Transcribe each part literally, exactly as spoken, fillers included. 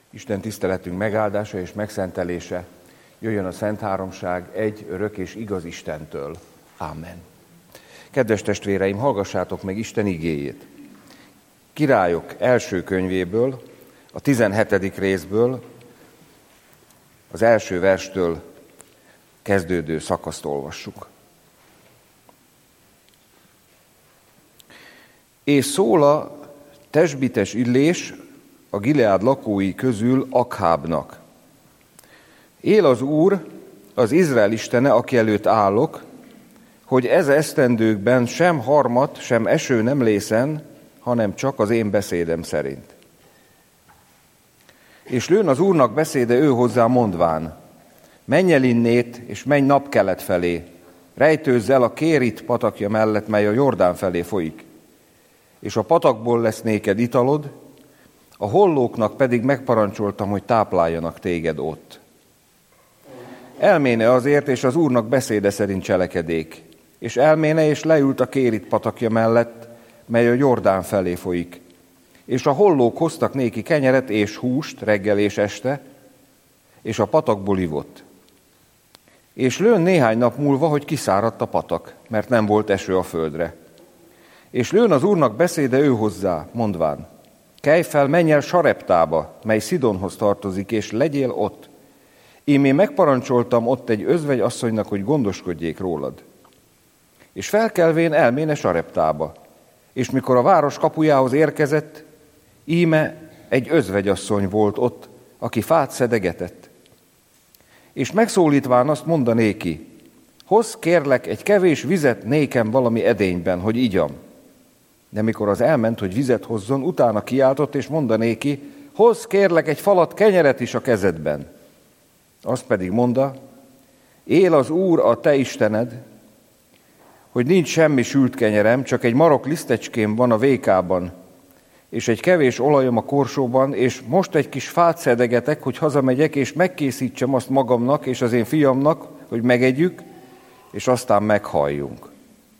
Isten tiszteletünk megáldása és megszentelése jöjjön a Szent Háromság egy örök és igaz Istentől. Ámen. Kedves testvéreim, hallgassátok meg Isten igéjét. Királyok első könyvéből, a tizenhetedik részből, az első verstől kezdődő szakaszt olvassuk. És szól a tesbites Illés a Gileád lakói közül Akhábnak. Él az Úr, az Izrael istene, aki előtt állok, hogy ez esztendőkben sem harmat, sem eső nem lészen, hanem csak az én beszédem szerint. És lőn az Úrnak beszéde ő hozzá mondván, menj el innét, és menj napkelet felé, rejtőzz el a Kérit patakja mellett, mely a Jordán felé folyik. És a patakból lesz néked italod, a hollóknak pedig megparancsoltam, hogy tápláljanak téged ott. Elméne azért, és az Úrnak beszéde szerint cselekedék, és elméne, és leült a Kérit patakja mellett, mely a Jordán felé folyik. És a hollók hoztak néki kenyeret és húst reggel és este, és a patakból ivott. És lőn néhány nap múlva, hogy kiszáradt a patak, mert nem volt eső a földre. És lőn az Úrnak beszéde ő hozzá, mondván, kelj fel, menj el Sareptába, mely Szidonhoz tartozik, és legyél ott. Én még megparancsoltam ott egy özvegy asszonynak, hogy gondoskodjék rólad. És felkelvén elméne Sareptába, és mikor a város kapujához érkezett, íme egy özvegyasszony volt ott, aki fát szedegetett. És megszólítván azt mondanéki, hozz kérlek egy kevés vizet nékem valami edényben, hogy igyam. De mikor az elment, hogy vizet hozzon, utána kiáltott, és mondanéki, hozz kérlek egy falat kenyeret is a kezedben. Azt pedig monda, él az Úr a te Istened, hogy nincs semmi sült kenyerem, csak egy marok lisztecském van a vékában, és egy kevés olajom a korsóban, és most egy kis fát szedegetek, hogy hazamegyek, és megkészítsem azt magamnak és az én fiamnak, hogy megegyük, és aztán meghalljunk.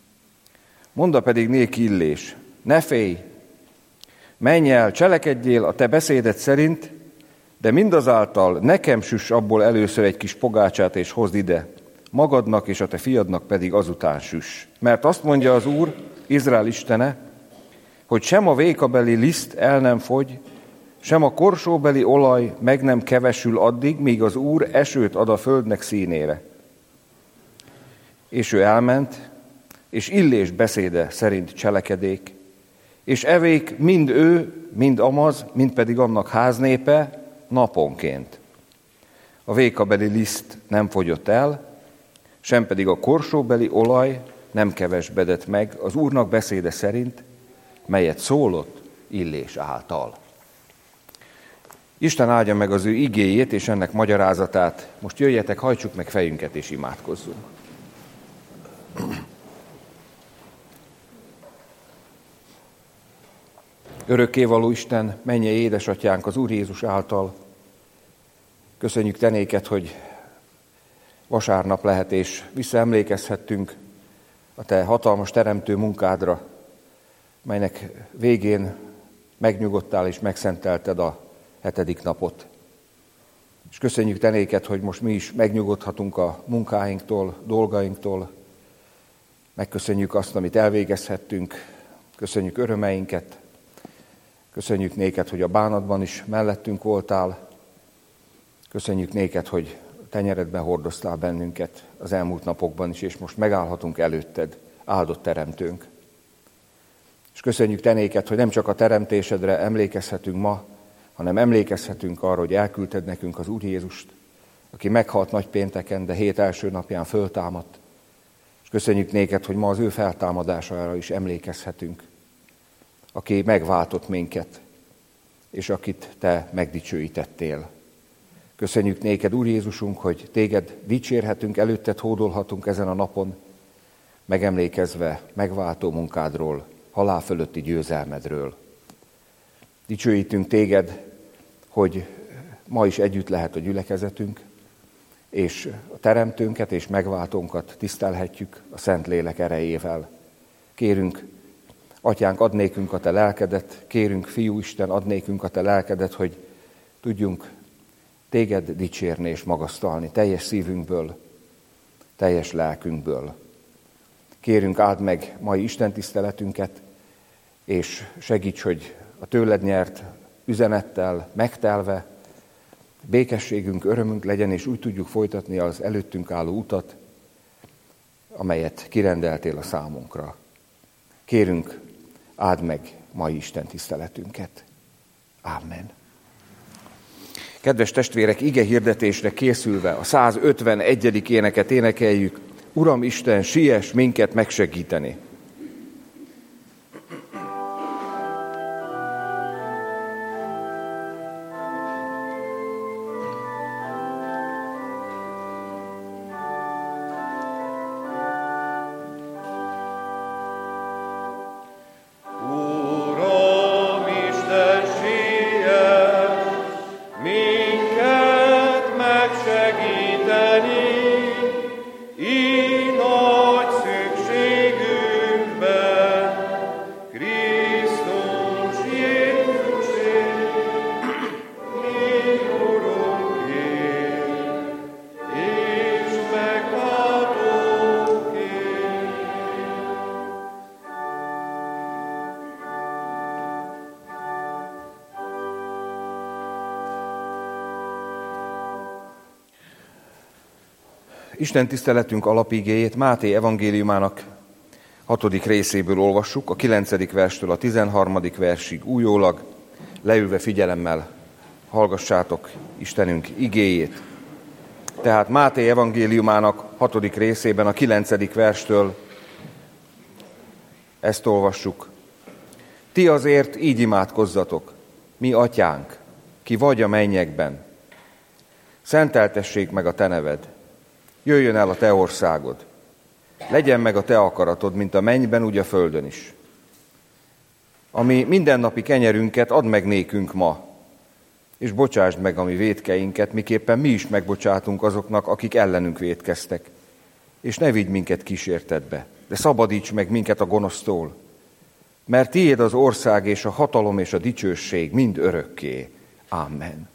Monda pedig néki Illés, ne félj, menj el, cselekedjél a te beszéded szerint, de mindazáltal nekem süss abból először egy kis pogácsát, és hozd ide, magadnak és a te fiadnak pedig azután süss. Mert azt mondja az Úr, Izrael istene, hogy sem a vékabeli liszt el nem fogy, sem a korsóbeli olaj meg nem kevesül addig, míg az Úr esőt ad a földnek színére. És ő elment, és Illés beszéde szerint cselekedék, és evék mind ő, mind Amaz, mind pedig annak háznépe naponként. A vékabeli liszt nem fogyott el, sem pedig a korsóbeli olaj nem kevesbedett meg az Úrnak beszéde szerint, melyet szólott Illés által. Isten áldja meg az ő igéjét és ennek magyarázatát. Most jöjjetek, hajtsuk meg fejünket és imádkozzunk. Örökkévaló Isten, mennyei édesatyánk az Úr Jézus által, köszönjük te néked, hogy vasárnap lehet, és visszaemlékezhettünk a te hatalmas teremtő munkádra, melynek végén megnyugodtál és megszentelted a hetedik napot. És köszönjük te néked, hogy most mi is megnyugodhatunk a munkáinktól, dolgainktól, megköszönjük azt, amit elvégezhettünk, köszönjük örömeinket, köszönjük néked, hogy a bánatban is mellettünk voltál, köszönjük néked, hogy tenyeredben hordoztál bennünket az elmúlt napokban is, és most megállhatunk előtted, áldott teremtőnk. És köszönjük te néked, hogy nem csak a teremtésedre emlékezhetünk ma, hanem emlékezhetünk arra, hogy elküldted nekünk az Úr Jézust, aki meghalt nagypénteken, de hét első napján föltámadt. És köszönjük néked, hogy ma az ő feltámadására is emlékezhetünk, aki megváltott minket, és akit te megdicsőítettél. Köszönjük néked, Úr Jézusunk, hogy téged dicsérhetünk, előtted hódolhatunk ezen a napon, megemlékezve megváltó munkádról, halál fölötti győzelmedről. Dicsőítünk téged, hogy ma is együtt lehet a gyülekezetünk, és a teremtőnket és megváltónkat tisztelhetjük a Szentlélek erejével. Kérünk, Atyánk, add nékünk a te lelkedet, kérünk, Fiú Isten, add nékünk a te lelkedet, hogy tudjunk téged dicsérni és magasztalni teljes szívünkből, teljes lelkünkből. Kérünk, áld meg mai istentiszteletünket, és segíts, hogy a tőled nyert üzenettel megtelve békességünk, örömünk legyen, és úgy tudjuk folytatni az előttünk álló utat, amelyet kirendeltél a számunkra. Kérünk, áld meg mai istentiszteletünket. Ámen. Kedves testvérek, ige hirdetésre készülve a százötvenegyedik éneket énekeljük. Uram Isten, siess minket megsegíteni! Isten tiszteletünk alapigéjét Máté evangéliumának hatodik részéből olvassuk, a kilencedik verstől a tizenharmadik versig újólag, leülve figyelemmel hallgassátok Istenünk igéjét. Tehát Máté evangéliumának hatodik részében a kilencedik verstől ezt olvassuk. Ti azért így imádkozzatok, mi atyánk, ki vagy a mennyekben. Szenteltessék meg a te neved. Jöjjön el a te országod. Legyen meg a te akaratod, mint a mennyben, úgy a földön is. Ami mindennapi kenyerünket add meg nékünk ma, és bocsásd meg a mi vétkeinket, miképpen mi is megbocsátunk azoknak, akik ellenünk vétkeztek. És ne vigy minket kísértetbe, de szabadíts meg minket a gonosztól, mert tiéd az ország és a hatalom és a dicsőség mind örökké. Amen.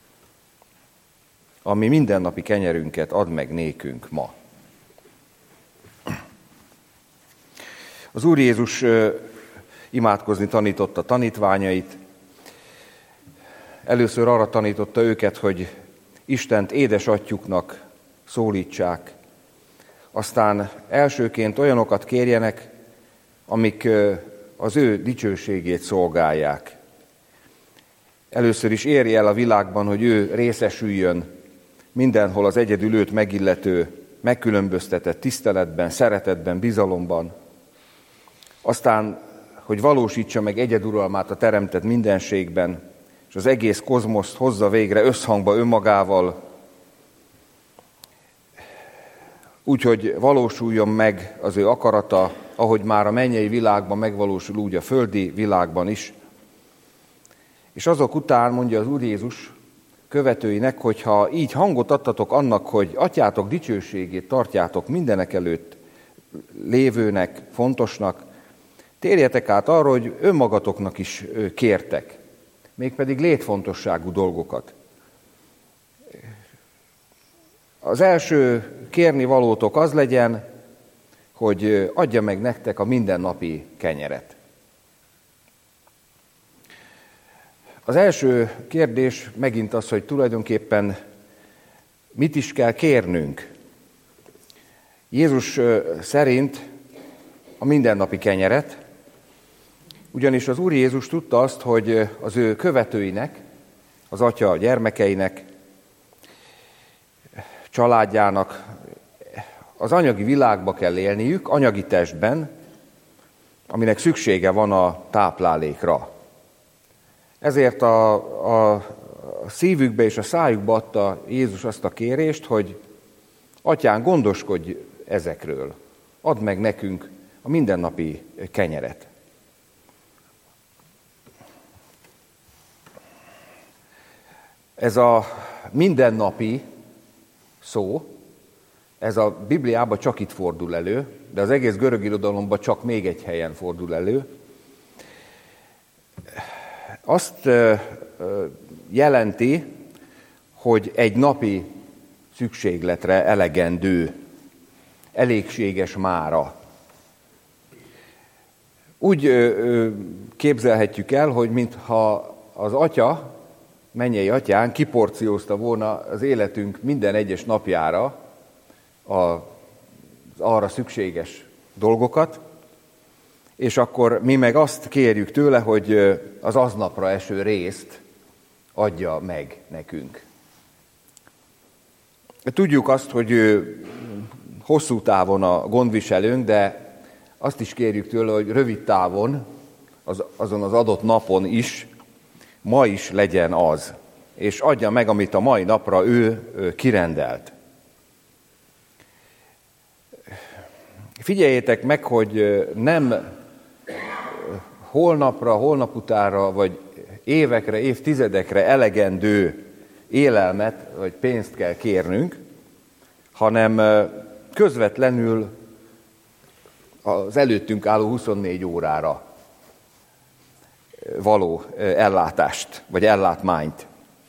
Ami mindennapi kenyerünket add meg nékünk ma. Az Úr Jézus imádkozni tanította tanítványait. Először arra tanította őket, hogy Istent édesatyjuknak szólítsák. Aztán elsőként olyanokat kérjenek, amik az ő dicsőségét szolgálják. Először is érje el a világban, hogy ő részesüljön mindenhol az egyedül őt megillető, megkülönböztetett tiszteletben, szeretetben, bizalomban. Aztán, hogy valósítsa meg egyeduralmát a teremtett mindenségben, és az egész kozmoszt hozza végre összhangba önmagával, úgyhogy valósuljon meg az ő akarata, ahogy már a mennyei világban megvalósul, úgy a földi világban is. És azok után mondja az Úr Jézus követőinek, hogyha így hangot adtatok annak, hogy atyátok dicsőségét tartjátok mindenek előtt lévőnek, fontosnak, térjetek át arra, hogy önmagatoknak is kértek, mégpedig létfontosságú dolgokat. Az első kérni valótok az legyen, hogy adja meg nektek a mindennapi kenyeret. Az első kérdés megint az, hogy tulajdonképpen mit is kell kérnünk. Jézus szerint a mindennapi kenyeret, ugyanis az Úr Jézus tudta azt, hogy az ő követőinek, az atya gyermekeinek, családjának az anyagi világba kell élniük, anyagi testben, aminek szüksége van a táplálékra. Ezért a, a, a szívükbe és a szájukba adta Jézus azt a kérést, hogy atyán, gondoskodj ezekről, add meg nekünk a mindennapi kenyeret. Ez a mindennapi szó, ez a Bibliában csak itt fordul elő, de az egész görög irodalomban csak még egy helyen fordul elő. Azt jelenti, hogy egy napi szükségletre elegendő, elégséges mára. Úgy képzelhetjük el, hogy mintha az Atya, mennyei Atyánk kiporciózta volna az életünk minden egyes napjára az arra szükséges dolgokat, és akkor mi meg azt kérjük tőle, hogy az aznapra eső részt adja meg nekünk. Tudjuk azt, hogy ő hosszú távon a gondviselőnk, de azt is kérjük tőle, hogy rövid távon, az, azon az adott napon is, ma is legyen az, és adja meg, amit a mai napra ő, ő kirendelt. Figyeljétek meg, hogy nem holnapra, holnap utára, vagy évekre, évtizedekre elegendő élelmet, vagy pénzt kell kérnünk, hanem közvetlenül az előttünk álló huszonnégy órára való ellátást, vagy ellátmányt.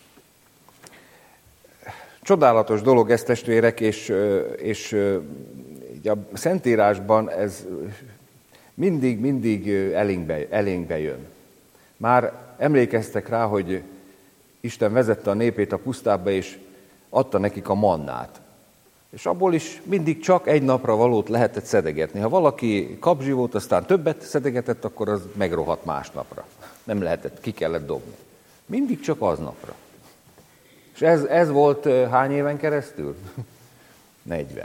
Csodálatos dolog ez, testvérek, és, és a Szentírásban ez mindig, mindig elénkbe, elénkbe jön. Már emlékeztek rá, hogy Isten vezette a népét a pusztába, és adta nekik a mannát. És abból is mindig csak egy napra valót lehetett szedegetni. Ha valaki kapzsi volt, aztán többet szedegetett, akkor az megrohadt másnapra. Nem lehetett, ki kellett dobni. Mindig csak aznapra. És ez, ez volt hány éven keresztül? negyven.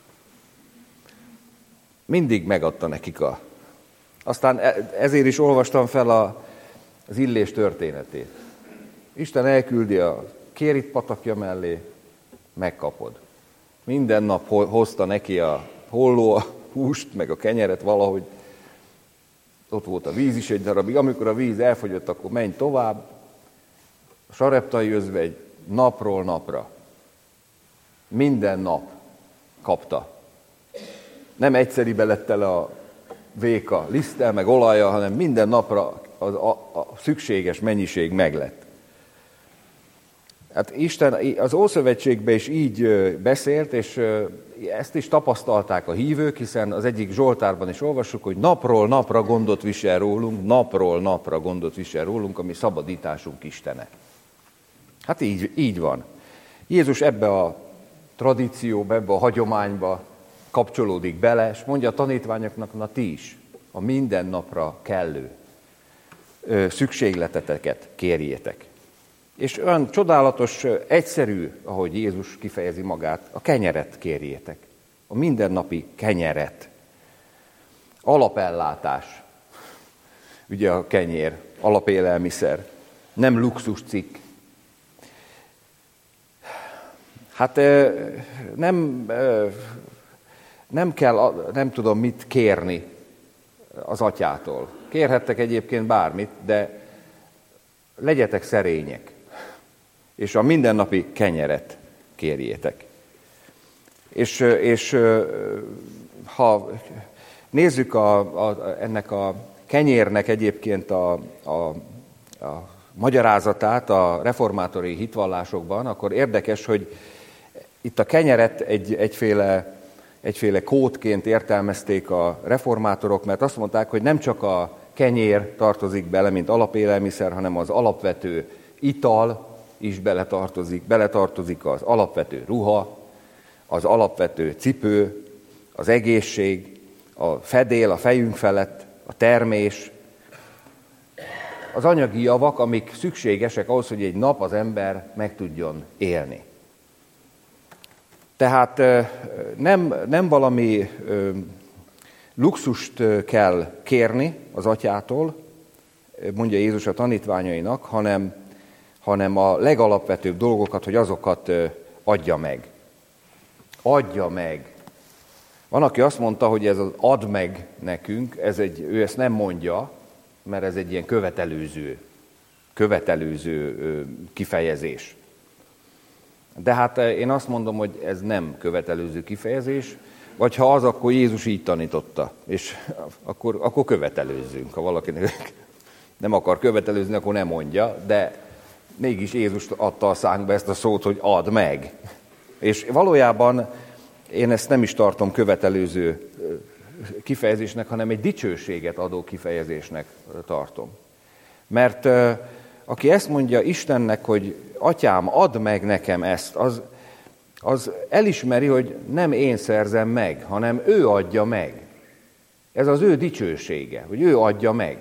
Mindig megadta nekik a... Aztán ezért is olvastam fel a, az Illés történetét. Isten elküldi a Kérit patakja mellé, megkapod. Minden nap hozta neki a holló, a húst, meg a kenyeret valahogy. Ott volt a víz is egy darabig. Amikor a víz elfogyott, akkor menj tovább. A sareptai özvegy napról napra. Minden nap kapta. Nem egyszeribe lett tele a véka liszttel, meg olaja, hanem minden napra az, a, a szükséges mennyiség meglett. Hát Isten az Ószövetségben is így beszélt, és ezt is tapasztalták a hívők, hiszen az egyik Zsoltárban is olvassuk, hogy napról napra gondot visel rólunk, napról napra gondot visel rólunk, ami szabadításunk Istene. Hát így, így van. Jézus ebbe a tradícióba, ebbe a hagyományba kapcsolódik bele, és mondja a tanítványoknak, na ti is a minden napra kellő szükségleteteket kérjétek. És olyan csodálatos, egyszerű, ahogy Jézus kifejezi magát, a kenyeret kérjétek. A mindennapi kenyeret. Alapellátás. Ugye a kenyér, alapélelmiszer. Nem luxuscikk. Hát nem, nem kell, nem tudom mit kérni az Atyától. Kérhettek egyébként bármit, de legyetek szerények. És a mindennapi kenyeret kérjétek. És, és ha nézzük a, a, ennek a kenyérnek egyébként a, a, a magyarázatát a reformátori hitvallásokban, akkor érdekes, hogy itt a kenyeret egy, egyféle, egyféle kódként értelmezték a reformátorok, mert azt mondták, hogy nem csak a kenyér tartozik bele, mint alapélelmiszer, hanem az alapvető ital is beletartozik, beletartozik az alapvető ruha, az alapvető cipő, az egészség, a fedél a fejünk felett, a termés, az anyagi javak, amik szükségesek ahhoz, hogy egy nap az ember meg tudjon élni. Tehát nem, nem valami luxust kell kérni az Atyától, mondja Jézus a tanítványainak, hanem, hanem a legalapvetőbb dolgokat, hogy azokat adja meg. Adja meg. Van, aki azt mondta, hogy ez az add meg nekünk, ez egy, ő ezt nem mondja, mert ez egy ilyen követelőző, követelőző kifejezés. De hát én azt mondom, hogy ez nem követelőző kifejezés, vagy ha az, akkor Jézus így tanította, és akkor, akkor követelőzzünk. Ha valakinek nem akar követelőzni, akkor nem mondja, de mégis Jézus adta a szánkba ezt a szót, hogy add meg. És valójában én ezt nem is tartom követelőző kifejezésnek, hanem egy dicsőséget adó kifejezésnek tartom. Mert aki ezt mondja Istennek, hogy Atyám, add meg nekem ezt, az, az elismeri, hogy nem én szerzem meg, hanem ő adja meg. Ez az ő dicsősége, hogy ő adja meg.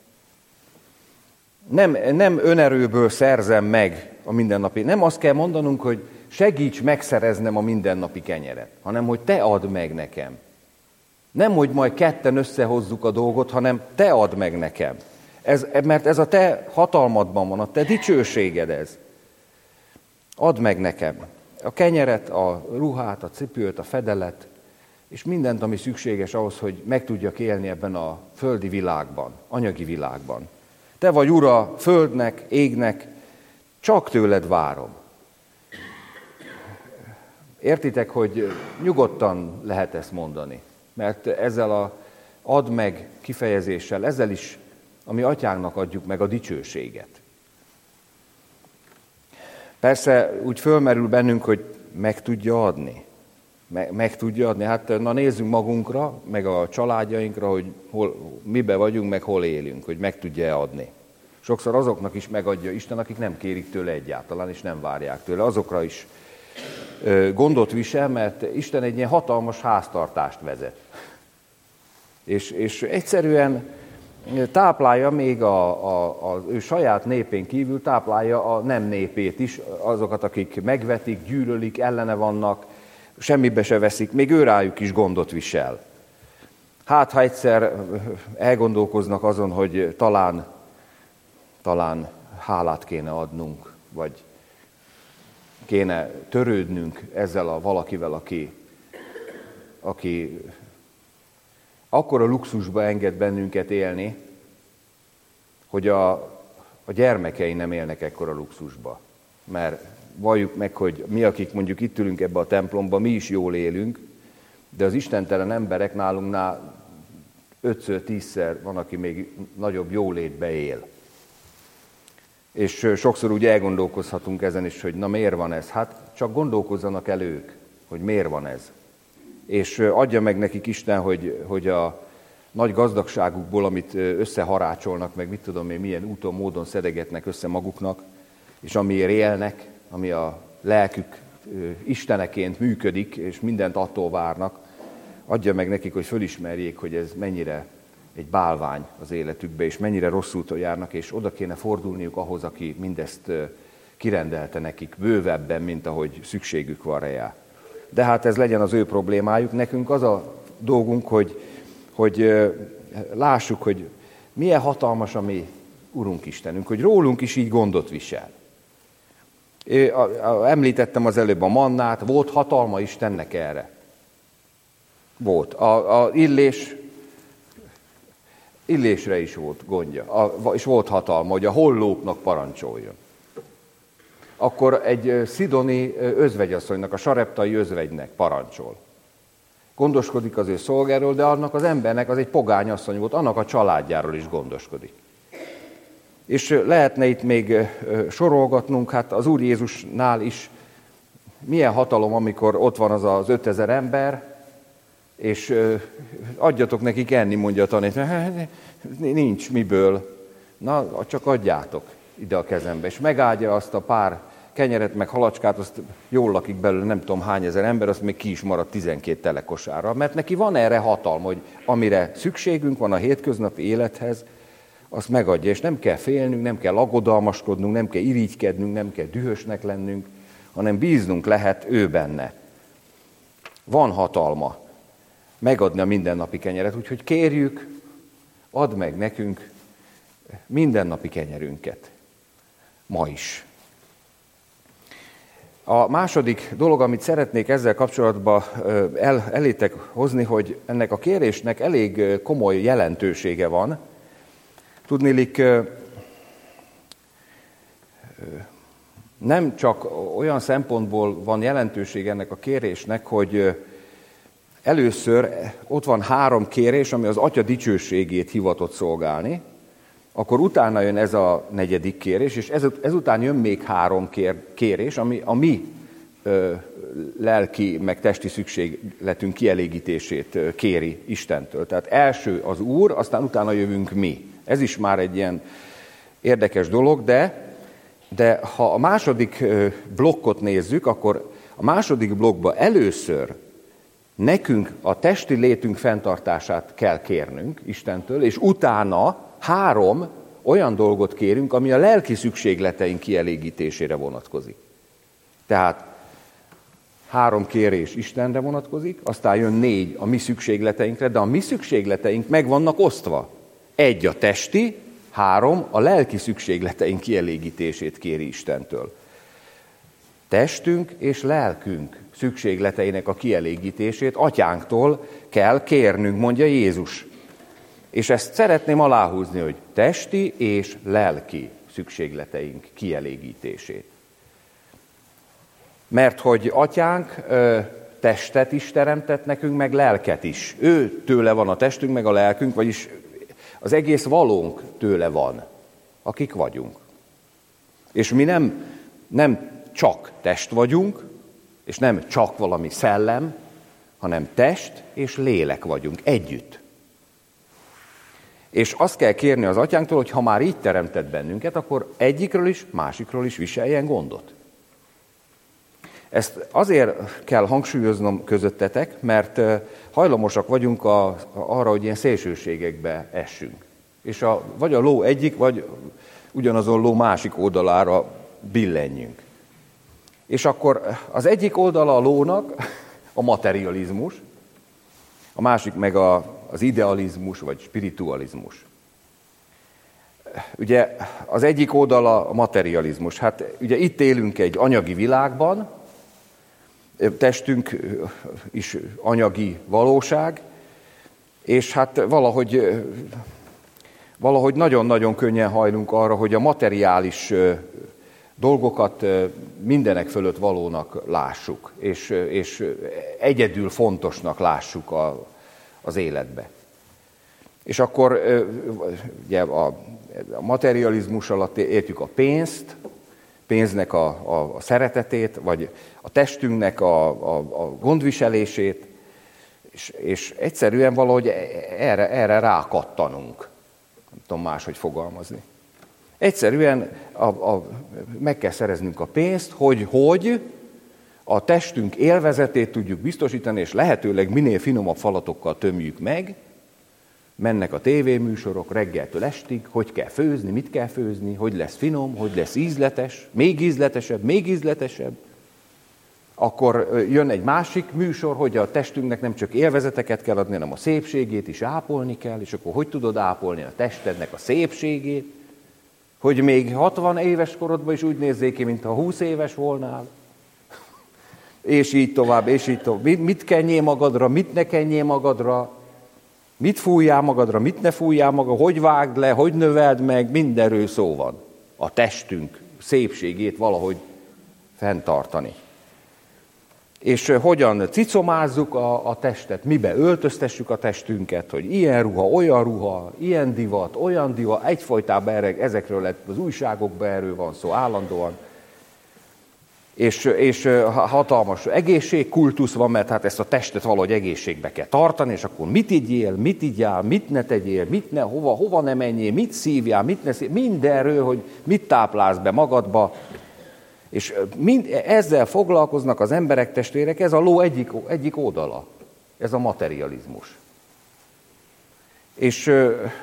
Nem, nem önerőből szerzem meg a mindennapi. Nem azt kell mondanunk, hogy segíts megszereznem a mindennapi kenyeret, hanem hogy te add meg nekem. Nem, hogy majd ketten összehozzuk a dolgot, hanem te add meg nekem. Ez, mert ez a te hatalmadban van, a te dicsőséged ez. Add meg nekem a kenyeret, a ruhát, a cipőt, a fedelet, és mindent, ami szükséges ahhoz, hogy meg tudjak élni ebben a földi világban, anyagi világban. Te vagy Ura földnek, égnek, csak tőled várom. Értitek, hogy nyugodtan lehet ezt mondani, mert ezzel a add meg kifejezéssel, ezzel is a mi atyánknak adjuk meg a dicsőséget. Persze úgy fölmerül bennünk, hogy meg tudja adni. Meg, meg tudja adni. Hát na nézzünk magunkra, meg a családjainkra, hogy hol, mibe vagyunk, meg hol élünk, hogy meg tudja adni. Sokszor azoknak is megadja Isten, akik nem kérik tőle egyáltalán, és nem várják tőle. Azokra is gondot visel, mert Isten egy ilyen hatalmas háztartást vezet. És, és egyszerűen táplálja még a, a, az ő saját népén kívül, táplálja a nem népét is, azokat, akik megvetik, gyűlölik, ellene vannak, semmibe se veszik, még ő rájuk is gondot visel. Hát, ha egyszer elgondolkoznak azon, hogy talán, talán hálát kéne adnunk, vagy kéne törődnünk ezzel a valakivel, aki, aki akkora luxusba enged bennünket élni, hogy a, a gyermekei nem élnek ekkora luxusba. Mert valljuk meg, hogy mi, akik mondjuk itt ülünk ebbe a templomba, mi is jól élünk, de az istentelen emberek nálunknál ötször, tízszer van, aki még nagyobb jólétbe él. És sokszor úgy elgondolkozhatunk ezen is, hogy na miért van ez? Hát csak gondolkozzanak el ők, hogy miért van ez. És adja meg nekik Isten, hogy, hogy a nagy gazdagságukból, amit összeharácsolnak, meg mit tudom én, milyen úton, módon szedegetnek össze maguknak, és amiért élnek, ami a lelkük isteneként működik, és mindent attól várnak, adja meg nekik, hogy fölismerjék, hogy ez mennyire egy bálvány az életükbe, és mennyire rosszul járnak, és oda kéne fordulniuk ahhoz, aki mindezt kirendelte nekik bővebben, mint ahogy szükségük van rá. De hát ez legyen az ő problémájuk. Nekünk az a dolgunk, hogy, hogy lássuk, hogy milyen hatalmas a mi Urunk Istenünk, hogy rólunk is így gondot visel. Említettem az előbb a mannát, volt hatalma Istennek erre. Volt. A, a illés, illésre is volt gondja, a, és volt hatalma, hogy a hollóknak parancsoljon. Akkor egy szidoni özvegyasszonynak, a sareptai özvegynek parancsol. Gondoskodik az ő szolgáról, de annak az embernek az egy pogányasszony volt, annak a családjáról is gondoskodik. És lehetne itt még sorolgatnunk, hát az Úr Jézusnál is milyen hatalom, amikor ott van az az ötezer ember, és adjatok nekik enni, mondja a tanítvány. Nincs miből, na csak adjátok ide a kezembe. És megáldja azt a pár kenyeret, meg halacskát, azt jól lakik belőle nem tudom hány ezer ember, azt még ki is marad tizenkét telekosára, mert neki van erre hatalma, hogy amire szükségünk van a hétköznapi élethez, azt megadja, és nem kell félnünk, nem kell aggodalmaskodnunk, nem kell irigykednünk, nem kell dühösnek lennünk, hanem bíznunk lehet ő benne. Van hatalma megadni a mindennapi kenyeret, úgyhogy kérjük, add meg nekünk mindennapi kenyerünket. Ma is. A második dolog, amit szeretnék ezzel kapcsolatban el, elétek hozni, hogy ennek a kérésnek elég komoly jelentősége van. Tudniillik, nem csak olyan szempontból van jelentőség ennek a kérésnek, hogy először ott van három kérés, ami az Atya dicsőségét hivatott szolgálni, akkor utána jön ez a negyedik kérés, és ez, ezután jön még három kér, kérés, ami a mi ö, lelki, meg testi szükségletünk kielégítését ö, kéri Istentől. Tehát első az Úr, aztán utána jövünk mi. Ez is már egy ilyen érdekes dolog, de, de ha a második ö, blokkot nézzük, akkor a második blokkban először nekünk a testi létünk fenntartását kell kérnünk Istentől, és utána három olyan dolgot kérünk, ami a lelki szükségleteink kielégítésére vonatkozik. Tehát három kérés Istenre vonatkozik, aztán jön négy a mi szükségleteinkre, de a mi szükségleteink meg vannak osztva. Egy a testi, három a lelki szükségleteink kielégítését kéri Istentől. Testünk és lelkünk szükségleteinek a kielégítését atyánktól kell kérnünk, mondja Jézus. És ezt szeretném aláhúzni, hogy testi és lelki szükségleteink kielégítését. Mert hogy atyánk ö, testet is teremtett nekünk, meg lelket is. Ő tőle van a testünk, meg a lelkünk, vagyis az egész valónk tőle van, akik vagyunk. És mi nem, nem csak test vagyunk, és nem csak valami szellem, hanem test és lélek vagyunk együtt. És azt kell kérni az atyánktól, hogy ha már így teremtett bennünket, akkor egyikről is, másikról is viseljen gondot. Ezt azért kell hangsúlyoznom közöttetek, mert hajlamosak vagyunk a, arra, hogy ilyen szélsőségekbe essünk. És a, vagy a ló egyik, vagy ugyanazon ló másik oldalára billenjünk. És akkor az egyik oldala a lónak a materializmus, a másik meg a, az idealizmus vagy spiritualizmus. Ugye az egyik oldala a materializmus. Hát ugye itt élünk egy anyagi világban, testünk is anyagi valóság, és hát valahogy, valahogy nagyon-nagyon könnyen hajlunk arra, hogy a materiális dolgokat mindenek fölött valónak lássuk, és, és egyedül fontosnak lássuk a, az életbe. És akkor ugye a, a materializmus alatt értjük a pénzt, pénznek a, a, a szeretetét, vagy a testünknek a, a, a gondviselését, és, és egyszerűen valahogy erre, erre rákattanunk. Nem tudom máshogy fogalmazni. Egyszerűen a, a, meg kell szereznünk a pénzt, hogy, hogy a testünk élvezetét tudjuk biztosítani, és lehetőleg minél finomabb falatokkal tömjük meg. Mennek a tévéműsorok reggeltől estig, hogy kell főzni, mit kell főzni, hogy lesz finom, hogy lesz ízletes, még ízletesebb, még ízletesebb. Akkor jön egy másik műsor, hogy a testünknek nem csak élvezeteket kell adni, hanem a szépségét is ápolni kell, és akkor hogy tudod ápolni a testednek a szépségét? Hogy még hatvan éves korodban is úgy nézzél ki, mintha húsz éves volnál. És így tovább, és így tovább. Mit, mit kenjél magadra, mit ne kenjél magadra, mit fújjál magadra, mit ne fújjál magadra, hogy vágd le, hogy növeld meg, mindenről szó van. A testünk szépségét valahogy fenntartani. És hogyan cicomázzuk a, a testet, mibe öltöztessük a testünket, hogy ilyen ruha, olyan ruha, ilyen divat, olyan divat, egyfolytában erre, ezekről lett az újságokban erről van szó állandóan. És, és hatalmas egészségkultusz van, mert hát ezt a testet valahogy egészségbe kell tartani, és akkor mit igyél, mit igyál, mit ne tegyél, mit ne, hova, hova ne menjél, mit szívjál, mit ne szívjál, mindenről, hogy mit táplálsz be magadba. És mind, ezzel foglalkoznak az emberek, testvérek, ez a ló egyik, egyik oldala, ez a materializmus. És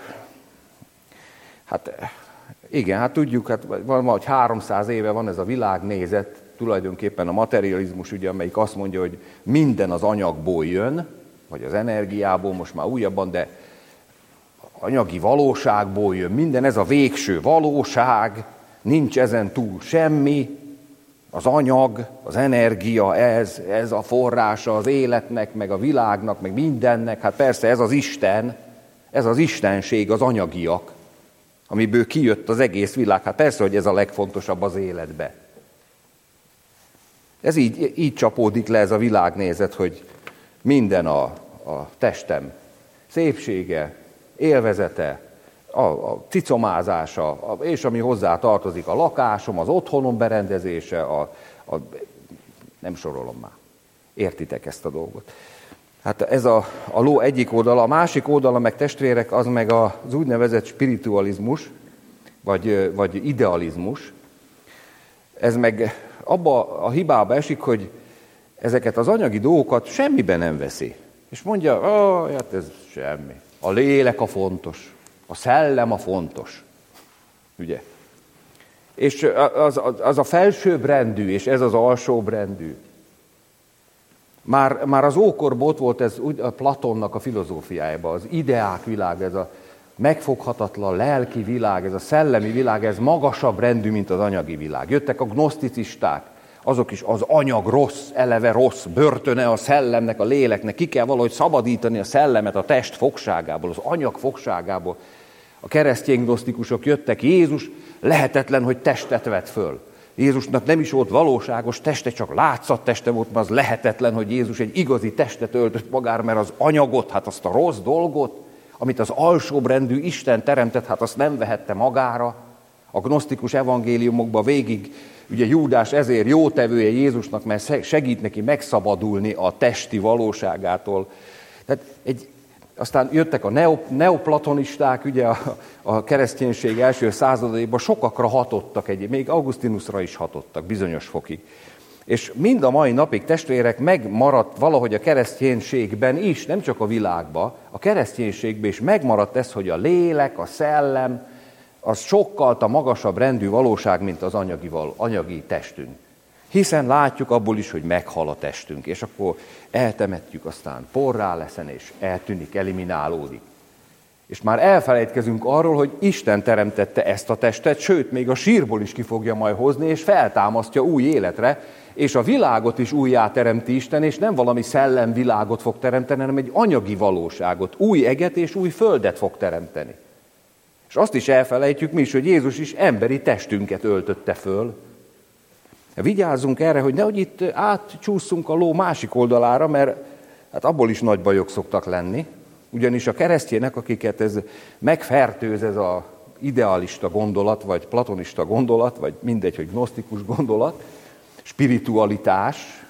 hát igen, hát tudjuk, hát valahogy háromszáz éve van ez a világnézet, tulajdonképpen a materializmus, ugye, amelyik azt mondja, hogy minden az anyagból jön, vagy az energiából, most már újabban, de anyagi valóságból jön minden, ez a végső valóság, nincs ezen túl semmi, az anyag, az energia, ez, ez a forrása az életnek, meg a világnak, meg mindennek, hát persze ez az Isten, ez az istenség, az anyagiak, amiből kijött az egész világ, hát persze, hogy ez a legfontosabb az életbe. Ez így, így csapódik le ez a világnézet, hogy minden a, a testem szépsége, élvezete, a, a cicomázása, a, és ami hozzá tartozik, a lakásom, az otthonom berendezése, a, a, nem sorolom már. Értitek ezt a dolgot? Hát ez a, a ló egyik oldala, a másik oldala meg testvérek, az meg az úgynevezett spiritualizmus, vagy, vagy idealizmus. Ez meg abba a hibába esik, hogy ezeket az anyagi dolgokat semmiben nem veszi. És mondja, oh, hát ez semmi. A lélek a fontos, a szellem a fontos. Ugye? És az, az, az a felsőbbrendű, és ez az alsóbbrendű. Már, már az ókorban ott volt ez a Platonnak a filozófiájában, az ideák világ, ez a megfoghatatlan lelki világ, ez a szellemi világ, ez magasabb rendű, mint az anyagi világ. Jöttek a gnoszticisták, azok is az anyag rossz, eleve rossz, börtöne a szellemnek, a léleknek, ki kell valahogy szabadítani a szellemet a test fogságából, az anyag fogságából. A keresztény gnosztikusok jöttek, Jézus lehetetlen, hogy testet vett föl. Jézusnak nem is volt valóságos teste, csak látszatteste volt, mert az lehetetlen, hogy Jézus egy igazi testet öltött magára, mert az anyagot, hát azt a rossz dolgot, amit az alsóbbrendű Isten teremtett, hát azt nem vehette magára. A gnosztikus evangéliumokban végig, ugye Júdás ezért jótevője Jézusnak, mert segít neki megszabadulni a testi valóságától. Tehát egy, aztán jöttek a neop, neoplatonisták, ugye a, a kereszténység első századaiban sokakra hatottak, egy, még Augustinusra is hatottak bizonyos fokig. És mind a mai napig, testvérek, megmaradt valahogy a kereszténységben is, nem csak a világban, a kereszténységben is megmaradt ez, hogy a lélek, a szellem, az sokkal a magasabb rendű valóság, mint az anyagi, anyagi testünk. Hiszen látjuk abból is, hogy meghal a testünk, és akkor eltemetjük, aztán porrá leszen, és eltűnik, eliminálódik. És már elfelejtkezünk arról, hogy Isten teremtette ezt a testet, sőt, még a sírból is ki fogja majd hozni, és feltámasztja új életre, és a világot is újjá teremti Isten, és nem valami szellemvilágot fog teremteni, hanem egy anyagi valóságot, új eget és új földet fog teremteni. És azt is elfelejtjük mi is, hogy Jézus is emberi testünket öltötte föl. Vigyázzunk erre, hogy nehogy itt átcsúszunk a ló másik oldalára, mert hát abból is nagy bajok szoktak lenni. Ugyanis a keresztjének, akiket ez megfertőz, ez az idealista gondolat, vagy platonista gondolat, vagy mindegy, hogy gnosztikus gondolat, spiritualitás,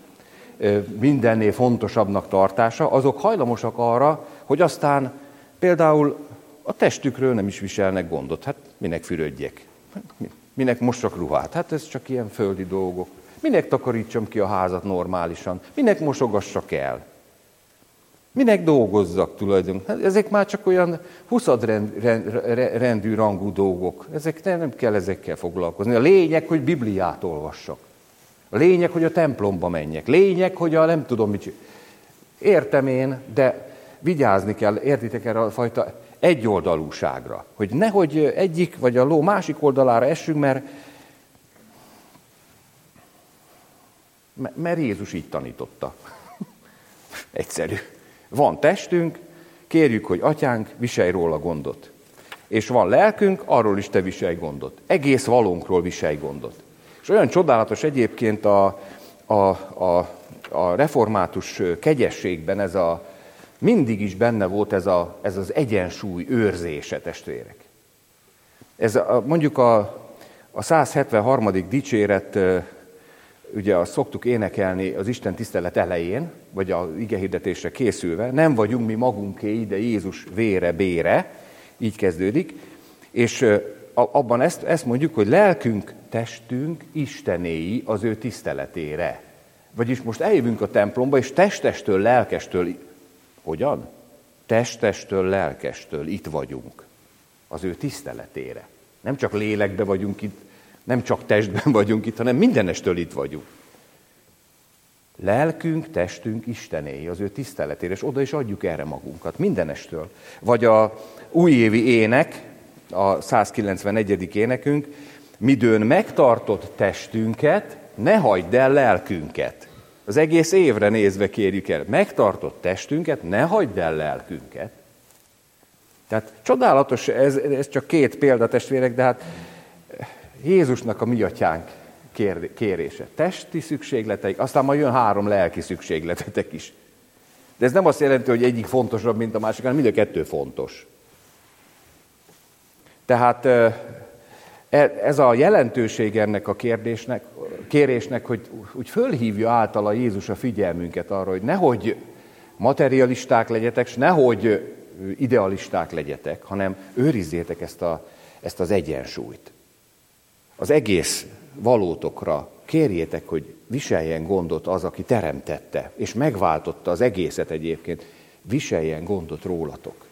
mindennél fontosabbnak tartása, azok hajlamosak arra, hogy aztán például a testükről nem is viselnek gondot. Hát minek fürödjek? Minek mossak ruhát? Hát ez csak ilyen földi dolgok. Minek takarítsam ki a házat normálisan? Minek mosogassak el? Minek dolgozzak tulajdonképpen? Hát ezek már csak olyan huszadrendű rangú dolgok. Ezek nem, nem kell ezekkel foglalkozni. A lényeg, hogy Bibliát olvassak. A lényeg, hogy a templomba menjek. Lényeg, hogy a nem tudom mit. Értem én, de vigyázni kell, értitek erre a fajta egyoldalúságra. Hogy nehogy egyik vagy a ló másik oldalára essünk, mert, mert Jézus így tanította. Egyszerű. Van testünk, kérjük, hogy atyánk, viselj róla gondot. És van lelkünk, arról is te viselj gondot. Egész valónkról viselj gondot. És olyan csodálatos egyébként a, a, a, a református kegyességben ez a, mindig is benne volt ez, a, ez az egyensúly őrzése, testvérek. Ez a, mondjuk a, a száz hetvenharmadik dicséret, ugye azt szoktuk énekelni az Isten tisztelet elején, vagy az igehirdetésre készülve, nem vagyunk mi magunké, de Jézus vére bére, így kezdődik, és abban ezt, ezt mondjuk, hogy lelkünk, testünk istenéi az ő tiszteletére. Vagyis most eljövünk a templomba, és testestől, lelkestől, hogyan? Testestől, lelkestől itt vagyunk az ő tiszteletére. Nem csak lélekben vagyunk itt, nem csak testben vagyunk itt, hanem mindenestől itt vagyunk. Lelkünk, testünk istenéi az ő tiszteletére, és oda is adjuk erre magunkat, mindenestől. Vagy a újévi ének, a száz kilencvenegyedik énekünk, midőn megtartott testünket, ne hagyd el lelkünket. Az egész évre nézve kérjük el, megtartott testünket, ne hagyd el lelkünket. Tehát csodálatos, ez, ez csak két példa, testvérek, de hát Jézusnak a mi atyánk kérése. Testi szükségleteik, aztán majd jön három lelki szükségletetek is. De ez nem azt jelenti, hogy egyik fontosabb, mint a másik, hanem mind a kettő fontos. Tehát ez a jelentőség ennek a kérdésnek, kérésnek, hogy úgy fölhívja általa Jézus a figyelmünket arra, hogy nehogy materialisták legyetek, és nehogy idealisták legyetek, hanem őrizzétek ezt, a, ezt az egyensúlyt. Az egész valótokra kérjétek, hogy viseljen gondot az, aki teremtette, és megváltotta az egészet egyébként, viseljen gondot rólatok.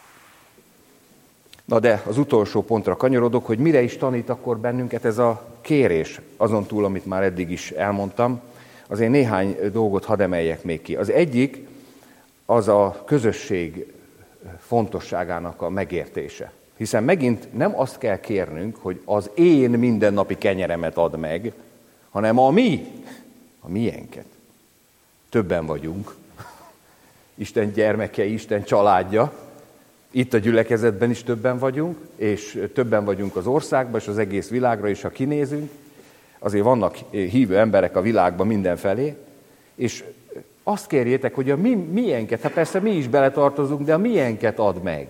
Na de az utolsó pontra kanyarodok, hogy mire is tanít akkor bennünket ez a kérés, azon túl, amit már eddig is elmondtam, azért néhány dolgot hadd emeljek még ki. Az egyik az a közösség fontosságának a megértése. Hiszen megint nem azt kell kérnünk, hogy az én mindennapi kenyeremet add meg, hanem a mi, a miénket. Többen vagyunk. Isten gyermekei, Isten családja. Itt a gyülekezetben is többen vagyunk, és többen vagyunk az országban, és az egész világra is, ha kinézünk. Azért vannak hívő emberek a világban mindenfelé, és azt kérjétek, hogy a mi, miénket, hát persze mi is beletartozunk, de a miénket add meg.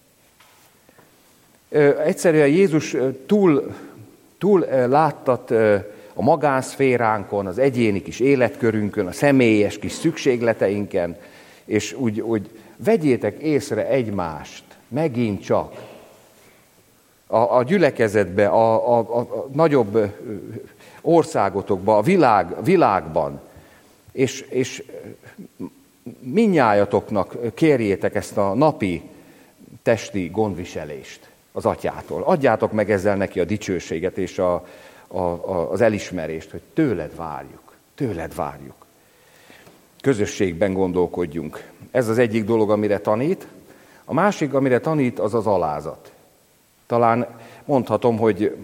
Egyszerűen Jézus túl, túl láttat a magánszféránkon, az egyéni kis életkörünkön, a személyes kis szükségleteinken, és úgy, úgy vegyétek észre egymást, megint csak a, a gyülekezetbe, a, a, a nagyobb országotokba, a világ, világban, és, és mindnyájatoknak kérjétek ezt a napi testi gondviselést az atyától. Adjátok meg ezzel neki a dicsőséget és a, a, a, az elismerést, hogy tőled várjuk, tőled várjuk. Közösségben gondolkodjunk. Ez az egyik dolog, amire tanít. A másik, amire tanít, az az alázat. Talán mondhatom, hogy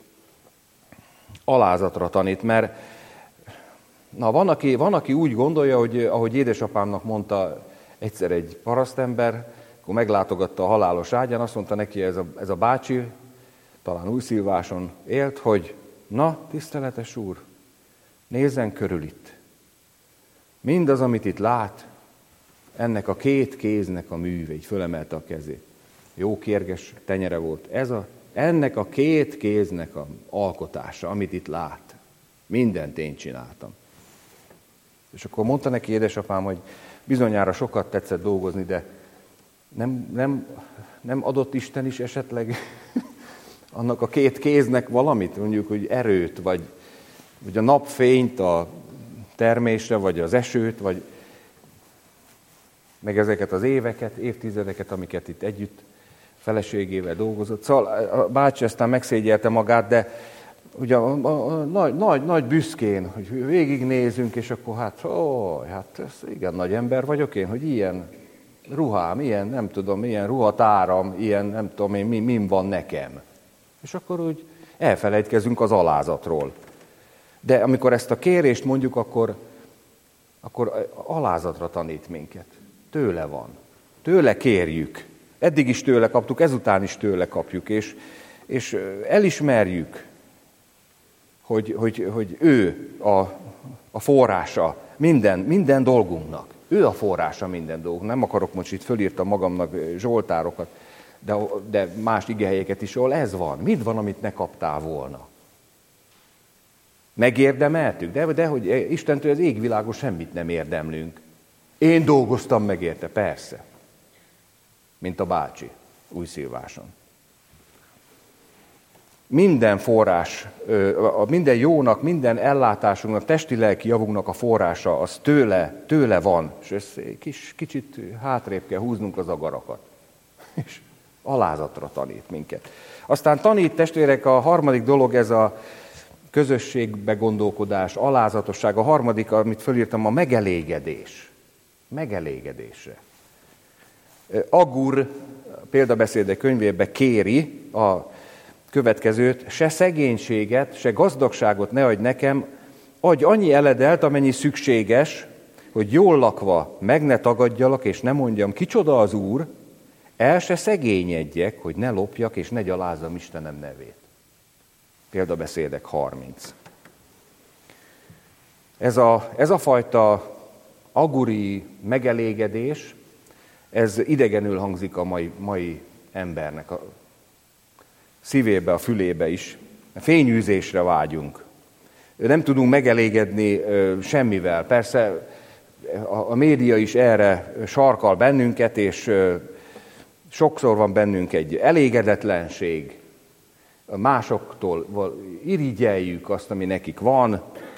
alázatra tanít, mert na, van, aki, van, aki úgy gondolja, hogy ahogy édesapámnak mondta egyszer egy parasztember, akkor meglátogatta a halálos ágyán, azt mondta neki ez a, ez a bácsi, talán Újszilváson élt, hogy na, tiszteletes úr, nézzen körül itt. Mindaz, amit itt lát, ennek a két kéznek a műve, így fölemelte a kezét. Jó kérges tenyere volt. Ez a, ennek a két kéznek a alkotása, amit itt lát. Mindent én csináltam. És akkor mondta neki édesapám, hogy bizonyára sokat tetszett dolgozni, de nem, nem, nem adott Isten is esetleg annak a két kéznek valamit, mondjuk, hogy erőt, vagy, vagy a napfényt a termésre, vagy az esőt, vagy meg ezeket az éveket, évtizedeket, amiket itt együtt feleségével dolgozott. Szóval a bácsi aztán megszégyelte magát, de ugye a, a, a, nagy, nagy, nagy büszkén, hogy végignézünk, és akkor hát, ó, hát ez igen nagy ember vagyok én, hogy ilyen ruhám, ilyen, nem tudom, ilyen ruhatáram, ilyen, nem tudom én, mi, mi van nekem. És akkor úgy elfelejtkezünk az alázatról. De amikor ezt a kérést mondjuk, akkor, akkor alázatra tanít minket. Tőle van. Tőle kérjük. Eddig is tőle kaptuk, ezután is tőle kapjuk, és, és elismerjük, hogy, hogy, hogy ő a, a forrása minden, minden dolgunknak. Ő a forrása minden dolgunknak. Nem akarok most itt, fölírtam magamnak zsoltárokat, de, de más igehelyeket is, ahol ez van. Mit van, amit ne kaptál volna? Megérdemeltük, de, de hogy Istentől az égvilágon semmit nem érdemlünk. Én dolgoztam meg érte, persze. Mint a bácsi Újszilváson. Minden forrás, minden jónak, minden ellátásunknak, testi-lelki javunknak a forrása, az tőle, tőle van. És ezt kis, kicsit hátrébb kell húznunk az agarakat. És alázatra tanít minket. Aztán tanít, testvérek, a harmadik dolog, ez a közösségbe gondolkodás, alázatosság. A harmadik, amit fölírtam, a megelégedés. Megelégedésre. Agur példabeszédek könyvében kéri a következőt: se szegénységet, se gazdagságot ne adj nekem, adj annyi eledelt, amennyi szükséges, hogy jól lakva meg ne tagadjalak, és ne mondjam, kicsoda az Úr, el se szegényedjek, hogy ne lopjak, és ne gyalázzam Istenem nevét. Példabeszédek harminc. Ez a, ez a fajta aguri megelégedés, ez idegenül hangzik a mai, mai embernek. szívébe, a fülébe is. Fényűzésre vágyunk. Nem tudunk megelégedni semmivel. Persze a média is erre sarkal bennünket, és sokszor van bennünk egy elégedetlenség. Másoktól irigyeljük azt, ami nekik van,